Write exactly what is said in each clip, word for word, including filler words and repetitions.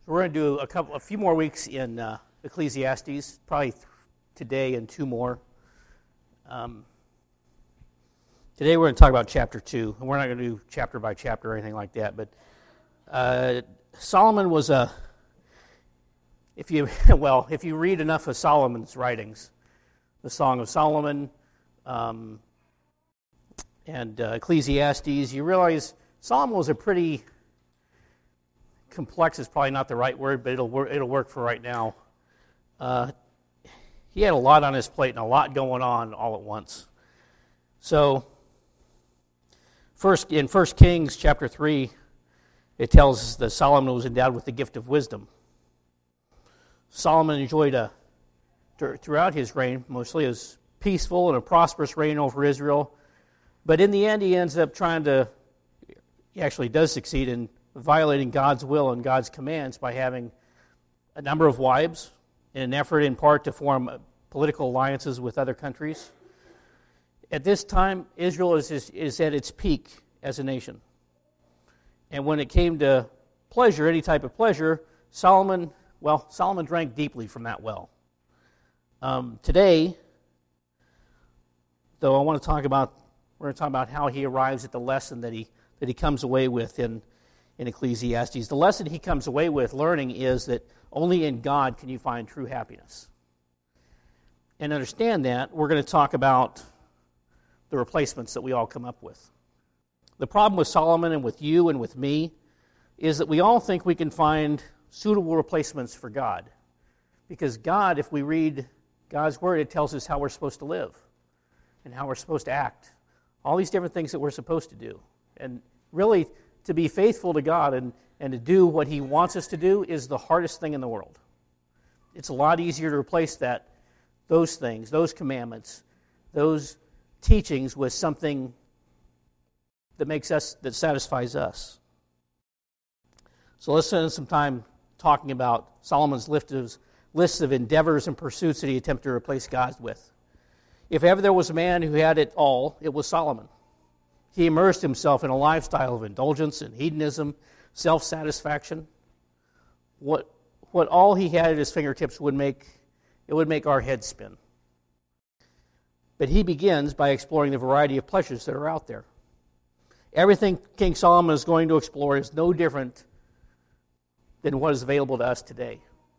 We're going to do a couple, a few more weeks in uh, Ecclesiastes, probably th- today and two more. Um, today we're going to talk about chapter two, and we're not going to do chapter by chapter or anything like that. But uh, Solomon was a, if you well, if you read enough of Solomon's writings, the Song of Solomon, um, and uh, Ecclesiastes, you realize Solomon was a pretty complex is probably not the right word, but it'll work, it'll work for right now. Uh, he had a lot on his plate and a lot going on all at once. So, first in First Kings chapter three, it tells us that Solomon was endowed with the gift of wisdom. Solomon enjoyed a throughout his reign, mostly as peaceful and a prosperous reign over Israel. But in the end, he ends up trying to, he actually does succeed in violating God's will and God's commands by having a number of wives in an effort in part to form political alliances with other countries. At this time, Israel is, is, is at its peak as a nation. And when it came to pleasure, any type of pleasure, Solomon, well, Solomon drank deeply from that well. Um, today, though, I want to talk about, we're going to talk about how he arrives at the lesson that he that he comes away with in in Ecclesiastes. The lesson he comes away with learning is that only in God can you find true happiness. And understand that, we're going to talk about the replacements that we all come up with. The problem with Solomon and with you and with me is that we all think we can find suitable replacements for God. Because God, if we read God's Word, it tells us how we're supposed to live and how we're supposed to act. All these different things that we're supposed to do. And really, to be faithful to God and, and to do what He wants us to do is the hardest thing in the world. It's a lot easier to replace that, those things, those commandments, those teachings with something that makes us, that satisfies us. So let's spend some time talking about Solomon's list of, list of endeavors and pursuits that he attempted to replace God with. If ever there was a man who had it all, it was Solomon. He immersed himself in a lifestyle of indulgence and hedonism, self-satisfaction. What what all he had at his fingertips would make, it would make our heads spin. But he begins by exploring the variety of pleasures that are out there. Everything King Solomon is going to explore is no different than what is available to us today.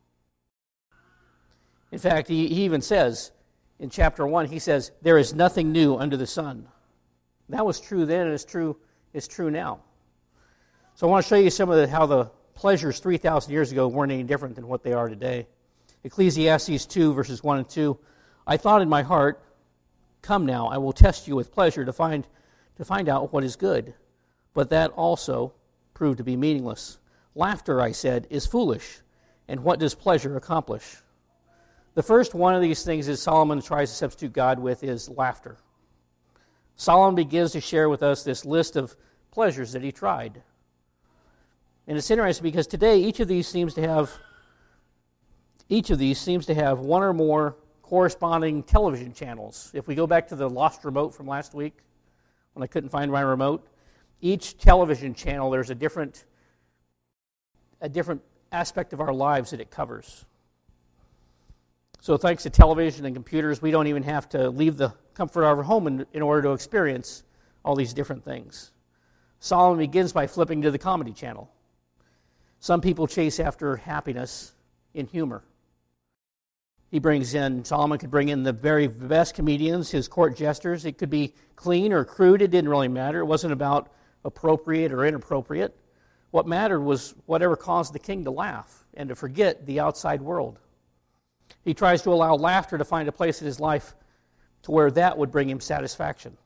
In fact, he, he even says, in chapter one, he says, there is nothing new under the sun. That was true then, and it's true, it's true now. So I want to show you some of the, how the pleasures three thousand years ago weren't any different than what they are today. Ecclesiastes two, verses one and two. I thought in my heart, come now, I will test you with pleasure to find, to find out what is good. But that also proved to be meaningless. Laughter, I said, is foolish, and what does pleasure accomplish? The first one of these things that Solomon tries to substitute God with is laughter. Solomon begins to share with us this list of pleasures that he tried. And it's interesting because today each of these seems to have each of these seems to have one or more corresponding television channels. If we go back to the lost remote from last week, when I couldn't find my remote, each television channel there's a different a different aspect of our lives that it covers. So thanks to television and computers, we don't even have to leave the comfort of our home in, in order to experience all these different things. Solomon begins by flipping to the comedy channel. Some people chase after happiness in humor. He brings in, Solomon could bring in the very best comedians, his court jesters. It could be clean or crude, it didn't really matter. It wasn't about appropriate or inappropriate. What mattered was whatever caused the king to laugh and to forget the outside world. He tries to allow laughter to find a place in his life to where that would bring him satisfaction.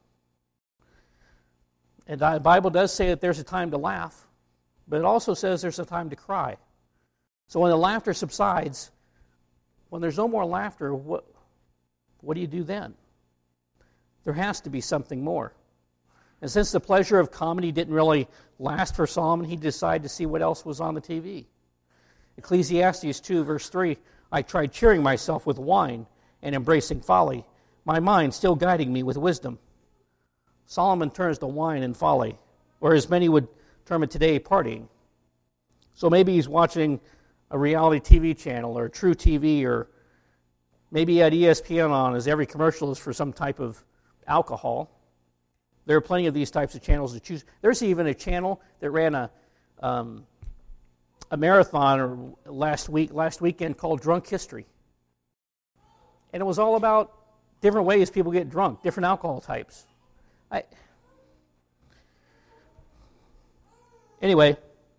And the Bible does say that there's a time to laugh, but it also says there's a time to cry. So when the laughter subsides, when there's no more laughter, what, what do you do then? There has to be something more. And since the pleasure of comedy didn't really last for Solomon, he decided to see what else was on the T V. Ecclesiastes two, verse three, I tried cheering myself with wine and embracing folly, my mind still guiding me with wisdom. Solomon turns to wine and folly, or as many would term it today, partying. So maybe he's watching a reality T V channel or a True T V, or maybe you had E S P N on, as every commercial is for some type of alcohol. There are plenty of these types of channels to choose. There's even a channel that ran a um, a marathon or last week, last weekend called Drunk History. And it was all about different ways people get drunk, different alcohol types. I, anyway,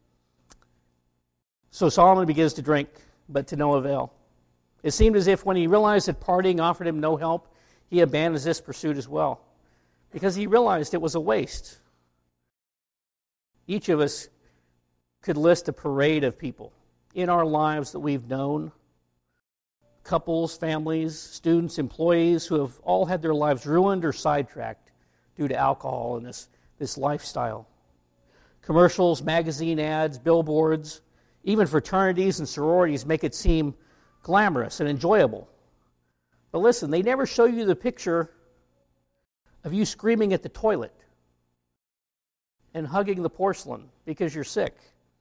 so Solomon begins to drink, but to no avail. It seemed as if when he realized that partying offered him no help, he abandons this pursuit as well, because he realized it was a waste. Each of us could list a parade of people in our lives that we've known, couples, families, students, employees, who have all had their lives ruined or sidetracked due to alcohol and this, this lifestyle. Commercials, magazine ads, billboards, even fraternities and sororities make it seem glamorous and enjoyable. But listen, they never show you the picture of you screaming at the toilet and hugging the porcelain because you're sick.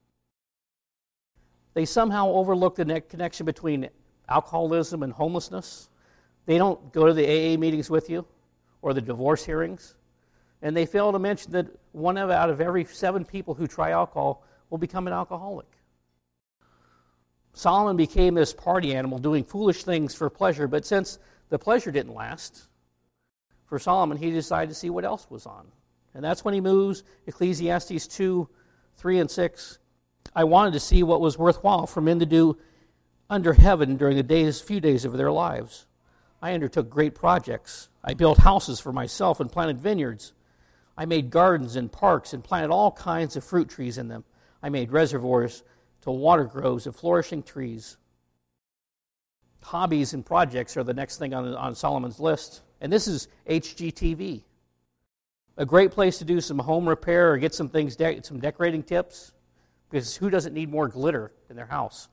They somehow overlook the connection between alcoholism and homelessness. They don't go to the A A meetings with you or the divorce hearings. And they fail to mention that one out of every seven people who try alcohol will become an alcoholic. Solomon became this party animal doing foolish things for pleasure, but since the pleasure didn't last for Solomon, he decided to see what else was on. And that's when he moves Ecclesiastes two, three, and six. I wanted to see what was worthwhile for men to do under heaven during the days, few days of their lives. I undertook great projects. I built houses for myself and planted vineyards. I made gardens and parks and planted all kinds of fruit trees in them. I made reservoirs to water groves of flourishing trees. Hobbies and projects are the next thing on, on Solomon's list. And this is H G T V. A great place to do some home repair or get some things, de- some decorating tips. Because who doesn't need more glitter in their house?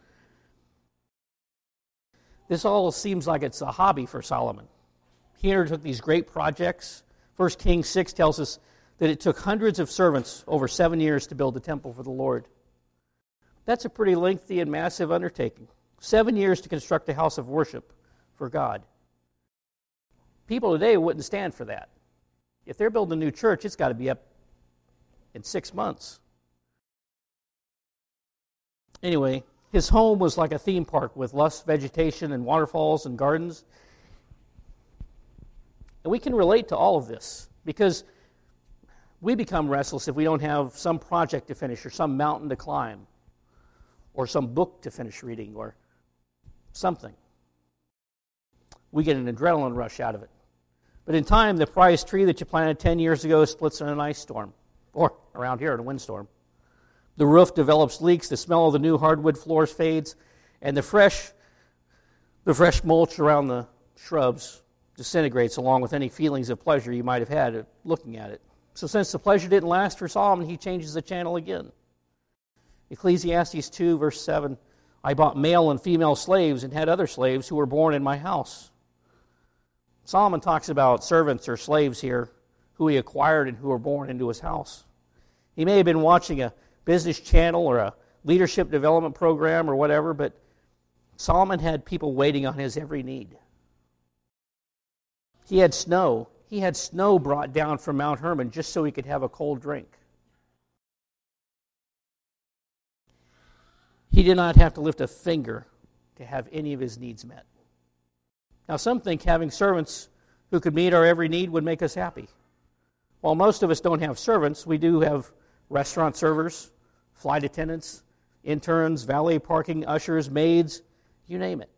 This all seems like it's a hobby for Solomon. He undertook these great projects. First Kings six tells us that it took hundreds of servants over seven years to build the temple for the Lord. That's a pretty lengthy and massive undertaking. Seven years to construct a house of worship for God. People today wouldn't stand for that. If they're building a new church, it's got to be up in six months. Anyway, his home was like a theme park with lush vegetation and waterfalls and gardens. And we can relate to all of this because we become restless if we don't have some project to finish or some mountain to climb or some book to finish reading or something. We get an adrenaline rush out of it. But in time, the prized tree that you planted ten years ago splits in an ice storm, or around here in a windstorm. The roof develops leaks, the smell of the new hardwood floors fades, and the fresh, the fresh mulch around the shrubs disintegrates along with any feelings of pleasure you might have had at looking at it. So since the pleasure didn't last for Solomon, he changes the channel again. Ecclesiastes two, verse seven, I bought male and female slaves and had other slaves who were born in my house. Solomon talks about servants or slaves here who he acquired and who were born into his house. He may have been watching a business channel or a leadership development program or whatever, but Solomon had people waiting on his every need. He had snow. He had snow brought down from Mount Hermon just so he could have a cold drink. He did not have to lift a finger to have any of his needs met. Now, some think having servants who could meet our every need would make us happy. While most of us don't have servants, we do have restaurant servers, flight attendants, interns, valet parking, ushers, maids, you name it.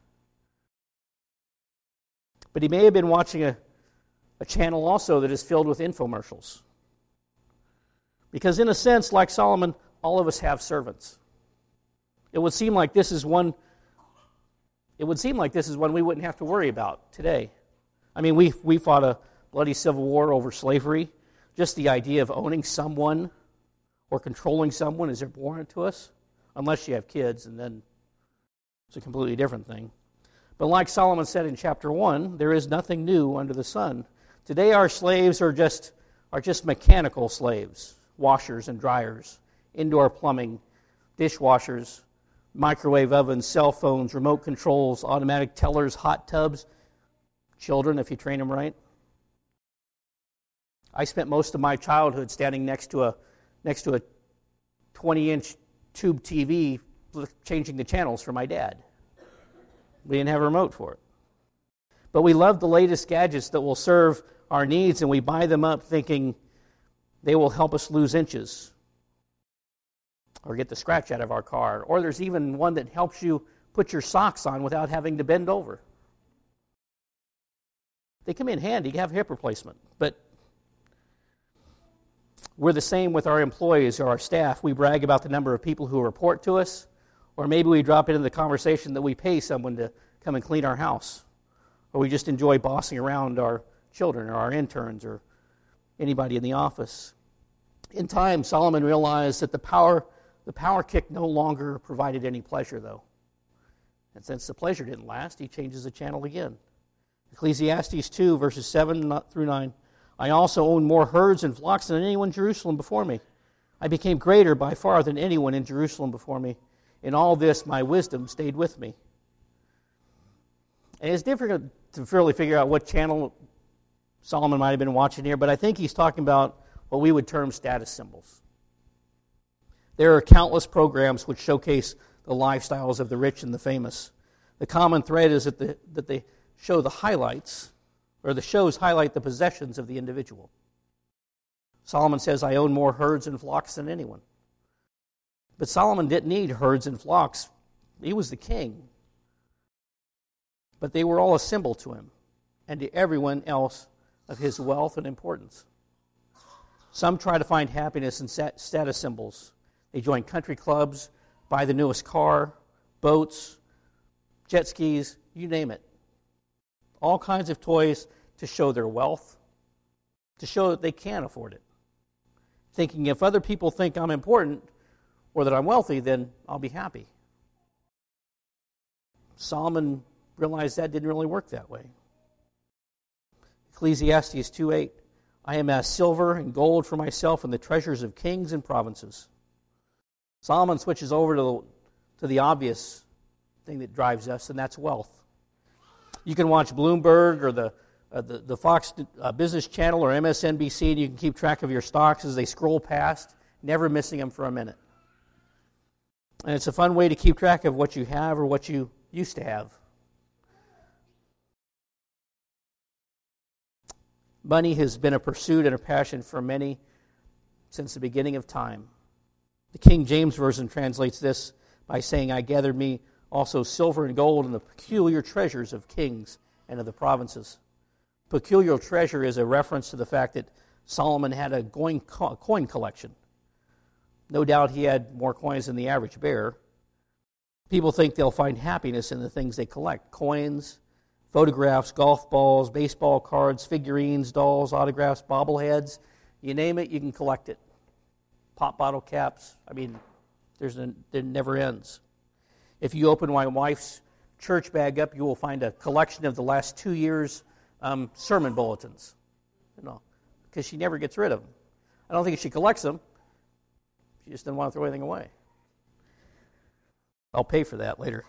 But he may have been watching a, a channel also that is filled with infomercials. Because in a sense, like Solomon, all of us have servants. It would seem like this is one It would seem like this is one we wouldn't have to worry about today. I mean, we we fought a bloody civil war over slavery. Just the idea of owning someone or controlling someone is abhorrent to us, unless you have kids, and then it's a completely different thing. But like Solomon said in chapter one, there is nothing new under the sun. Today our slaves are just are just mechanical slaves, washers and dryers, indoor plumbing, dishwashers, microwave ovens, cell phones, remote controls, automatic tellers, hot tubs. Children, if you train them right. I spent most of my childhood standing next to a next to a twenty-inch tube T V changing the channels for my dad. We didn't have a remote for it. But we love the latest gadgets that will serve our needs, and we buy them up thinking they will help us lose inches or get the scratch out of our car. Or there's even one that helps you put your socks on without having to bend over. They come in handy. You have hip replacement. But we're the same with our employees or our staff. We brag about the number of people who report to us, or maybe we drop it into the conversation that we pay someone to come and clean our house, or we just enjoy bossing around our children or our interns or anybody in the office. In time, Solomon realized that the power, the power kick no longer provided any pleasure, though. And since the pleasure didn't last, he changes the channel again. Ecclesiastes two, verses seven through nine. I also owned more herds and flocks than anyone in Jerusalem before me. I became greater by far than anyone in Jerusalem before me. In all this, my wisdom stayed with me. And it's difficult to really figure out what channel Solomon might have been watching here, but I think he's talking about what we would term status symbols. There are countless programs which showcase the lifestyles of the rich and the famous. The common thread is that, the, that they show the highlights, or the shows highlight the possessions of the individual. Solomon says, I own more herds and flocks than anyone. But Solomon didn't need herds and flocks. He was the king. But they were all a symbol to him and to everyone else of his wealth and importance. Some try to find happiness in status symbols. They join country clubs, buy the newest car, boats, jet skis, you name it. All kinds of toys to show their wealth, to show that they can afford it. Thinking if other people think I'm important or that I'm wealthy, then I'll be happy. Solomon realized that didn't really work that way. Ecclesiastes two eight, I amassed silver and gold for myself and the treasures of kings and provinces. Solomon switches over to the, to the obvious thing that drives us, and that's wealth. You can watch Bloomberg or the uh, the, the Fox uh, Business Channel or M S N B C, and you can keep track of your stocks as they scroll past, never missing them for a minute. And it's a fun way to keep track of what you have or what you used to have. Money has been a pursuit and a passion for many since the beginning of time. The King James Version translates this by saying, I gathered me also silver and gold and the peculiar treasures of kings and of the provinces. Peculiar treasure is a reference to the fact that Solomon had a coin collection. No doubt he had more coins than the average bear. People think they'll find happiness in the things they collect. Coins, photographs, golf balls, baseball cards, figurines, dolls, autographs, bobbleheads. You name it, you can collect it. Pop bottle caps. I mean, there's a, it never ends. If you open my wife's church bag up, you will find a collection of the last two years' um, sermon bulletins. You know, because she never gets rid of them. I don't think she collects them. She just doesn't want to throw anything away. I'll pay for that later.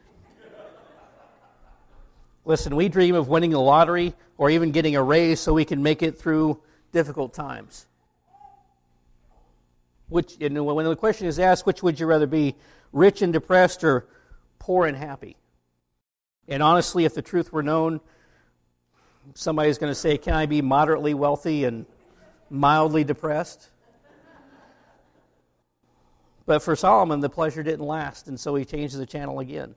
Listen, we dream of winning the lottery or even getting a raise so we can make it through difficult times. Which, you know, when the question is asked, which would you rather be, rich and depressed or poor and happy? And honestly, if the truth were known, somebody's going to say, can I be moderately wealthy and mildly depressed? But for Solomon, the pleasure didn't last, and so he changes the channel again.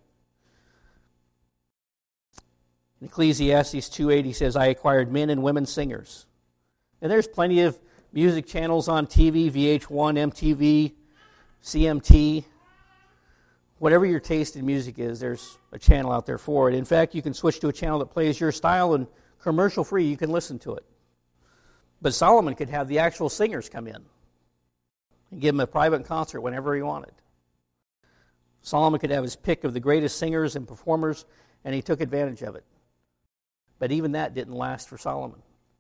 In Ecclesiastes two eight, he says, I acquired men and women singers. And there's plenty of music channels on T V, V H one, M T V, C M T. Whatever your taste in music is, there's a channel out there for it. In fact, you can switch to a channel that plays your style and commercial-free, you can listen to it. But Solomon could have the actual singers come in and give him a private concert whenever he wanted. Solomon could have his pick of the greatest singers and performers, and he took advantage of it. But even that didn't last for Solomon.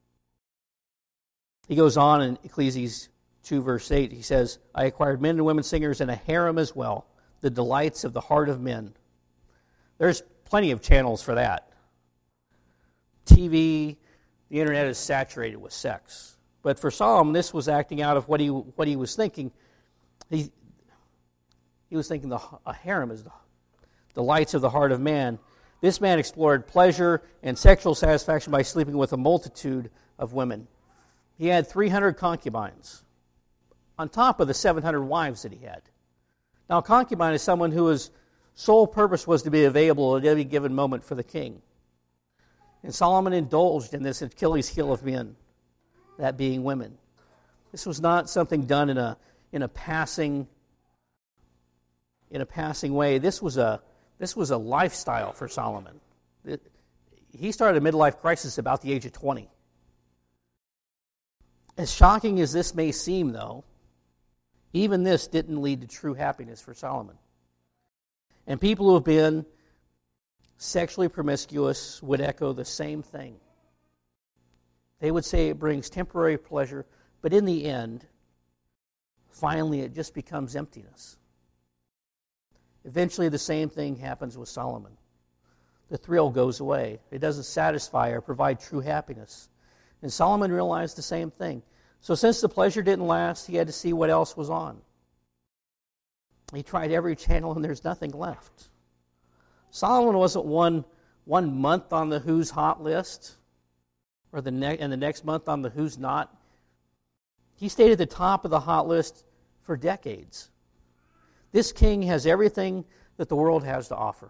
He goes on in Ecclesiastes two, verse eight, he says, I acquired men and women singers and a harem as well. the delights of the heart of men. There's plenty of channels for that. T V, the internet is saturated with sex. But for Solomon, this was acting out of what he what he was thinking. He he was thinking the a harem is the delights of the heart of man. This man explored pleasure and sexual satisfaction by sleeping with a multitude of women. He had three hundred concubines, on top of the seven hundred wives that he had. Now, a concubine is someone whose sole purpose was to be available at any given moment for the king. And Solomon indulged in this Achilles heel of men, that being women. This was not something done in a in a passing in a passing way. This was a this was a lifestyle for Solomon. It, he started a midlife crisis about the age of twenty. As shocking as this may seem, though, even this didn't lead to true happiness for Solomon. And people who have been sexually promiscuous would echo the same thing. They would say it brings temporary pleasure, but in the end, finally it just becomes emptiness. Eventually the same thing happens with Solomon. The thrill goes away. It doesn't satisfy or provide true happiness. And Solomon realized the same thing. So since the pleasure didn't last, he had to see what else was on. He tried every channel and there's nothing left. Solomon wasn't one, one month on the Who's Hot list, or the ne- and the next month on the Who's Not. He stayed at the top of the hot list for decades. This king has everything that the world has to offer.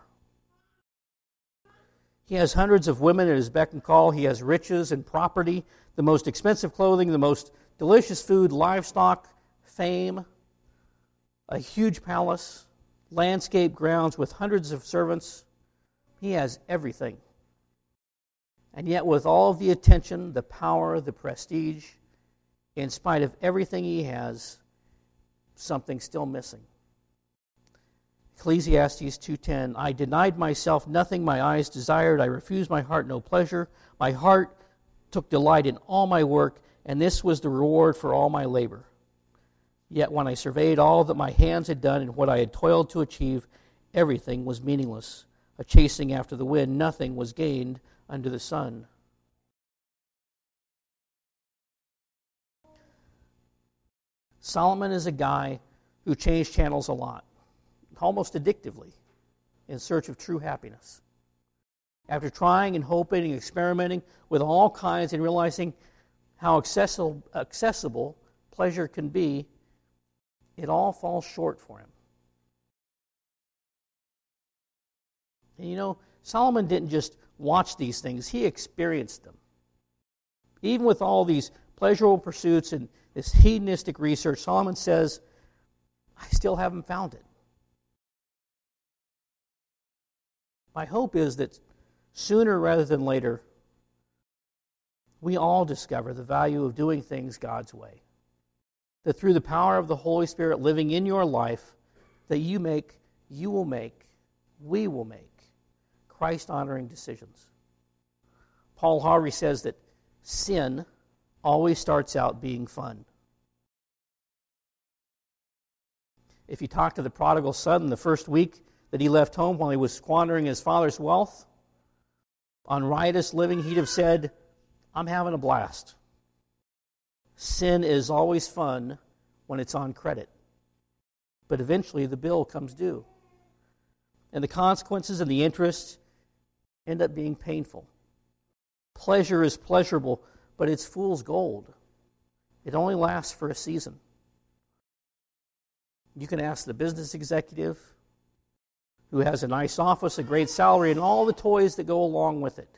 He has hundreds of women at his beck and call. He has riches and property, the most expensive clothing, the most delicious food, livestock, fame, a huge palace, landscape grounds with hundreds of servants. He has everything. And yet with all of the attention, the power, the prestige, in spite of everything he has, something's still missing. Ecclesiastes two ten, I denied myself nothing my eyes desired. I refused my heart no pleasure. My heart took delight in all my work, and this was the reward for all my labor. Yet when I surveyed all that my hands had done and what I had toiled to achieve, everything was meaningless. A chasing after the wind, nothing was gained under the sun. Solomon is a guy who changed channels a lot, almost addictively, in search of true happiness. After trying and hoping and experimenting with all kinds and realizing how accessible, accessible pleasure can be, it all falls short for him. And you know, Solomon didn't just watch these things, he experienced them. Even with all these pleasurable pursuits and this hedonistic research, Solomon says, I still haven't found it. My hope is that sooner rather than later, we all discover the value of doing things God's way. That through the power of the Holy Spirit living in your life, that you make, you will make, we will make Christ-honoring decisions. Paul Harvey says that sin always starts out being fun. If you talk to the prodigal son the first week that he left home while he was squandering his father's wealth on riotous living, he'd have said, I'm having a blast. Sin is always fun when it's on credit. But eventually the bill comes due. And the consequences and the interest end up being painful. Pleasure is pleasurable, but it's fool's gold. It only lasts for a season. You can ask the business executive who has a nice office, a great salary, and all the toys that go along with it.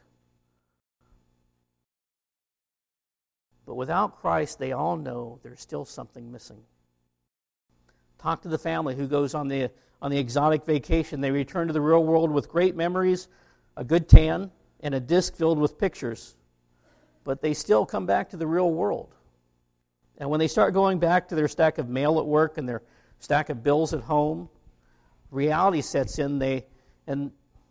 But without Christ, they all know there's still something missing. Talk to the family who goes on the on the exotic vacation. They return to the real world with great memories, a good tan, and a disc filled with pictures. But they still come back to the real world. And when they start going back to their stack of mail at work and their stack of bills at home, reality sets in, they and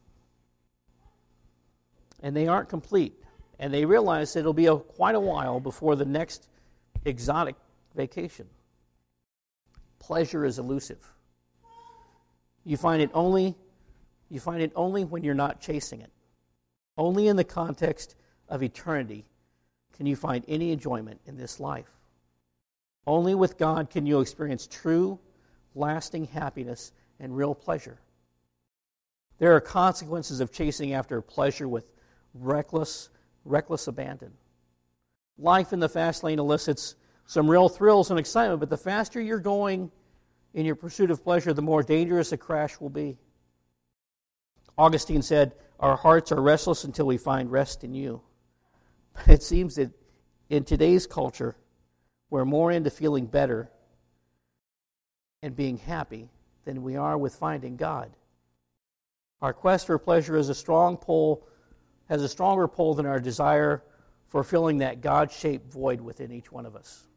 and they aren't complete. And they realize that it'll be a, quite a while before the next exotic vacation. Pleasure is elusive. You find it only you find it only when you're not chasing it. Only in the context of eternity can you find any enjoyment in this life. Only with God can you experience true, lasting happiness and real pleasure. There are consequences of chasing after pleasure with reckless, reckless abandon. Life in the fast lane elicits some real thrills and excitement, but the faster you're going in your pursuit of pleasure, the more dangerous a crash will be. Augustine said, "Our hearts are restless until we find rest in you." But it seems that in today's culture, we're more into feeling better and being happy than we are with finding God. Our quest for pleasure is a strong pull, has a stronger pull than our desire for filling that God-shaped void within each one of us.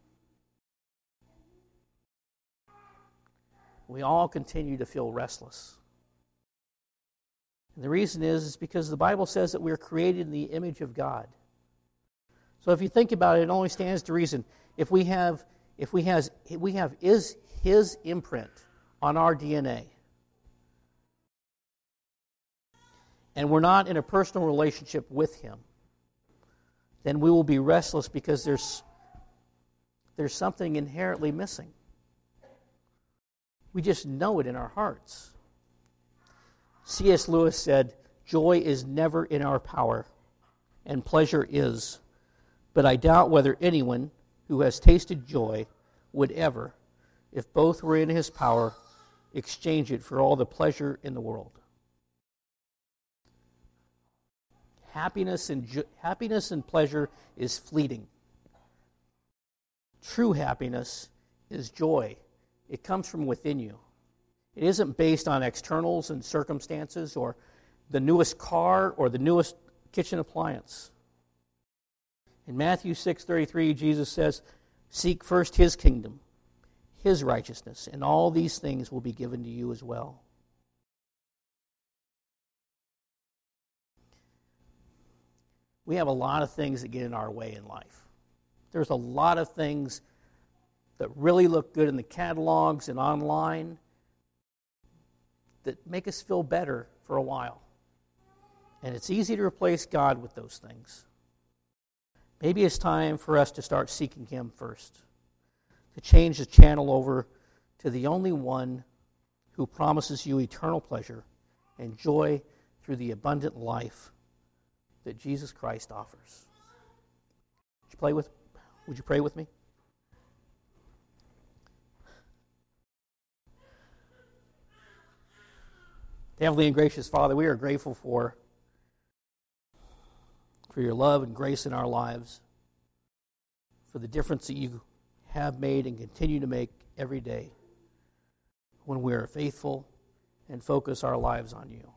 We all continue to feel restless. And the reason is, is because the Bible says that we're created in the image of God. So if you think about it, it only stands to reason. If we have, if we has, if we have is His imprint on our D N A, and we're not in a personal relationship with Him, then we will be restless because there's there's something inherently missing. We just know it in our hearts. C S Lewis said, "Joy is never in our power, and pleasure is. But I doubt whether anyone who has tasted joy would ever, if both were in his power, exchange it for all the pleasure in the world." Happiness and jo- happiness and pleasure is fleeting. True happiness is joy. It comes from within you. It isn't based on externals and circumstances or the newest car or the newest kitchen appliance. In Matthew six thirty-three, Jesus says, "Seek first His kingdom, His righteousness, and all these things will be given to you as well." We have a lot of things that get in our way in life. There's a lot of things that really look good in the catalogs and online that make us feel better for a while. And it's easy to replace God with those things. Maybe it's time for us to start seeking Him first, to change the channel over to the only one who promises you eternal pleasure and joy through the abundant life that Jesus Christ offers. Would you play with? Would you pray with me? Heavenly and gracious Father, we are grateful for, for your love and grace in our lives, for the difference that you have made and continue to make every day when we are faithful and focus our lives on you.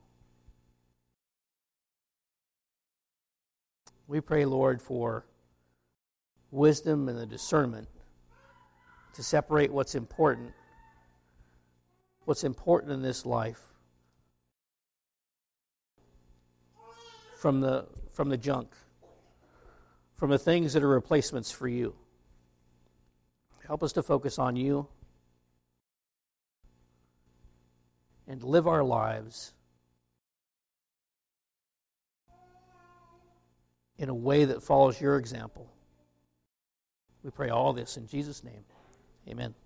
We pray, Lord, for wisdom and the discernment to separate what's important, what's important in this life, from the from the junk, from the things that are replacements for you. Help us to focus on you and live our lives in a way that follows your example. We pray all this in Jesus' name. Amen.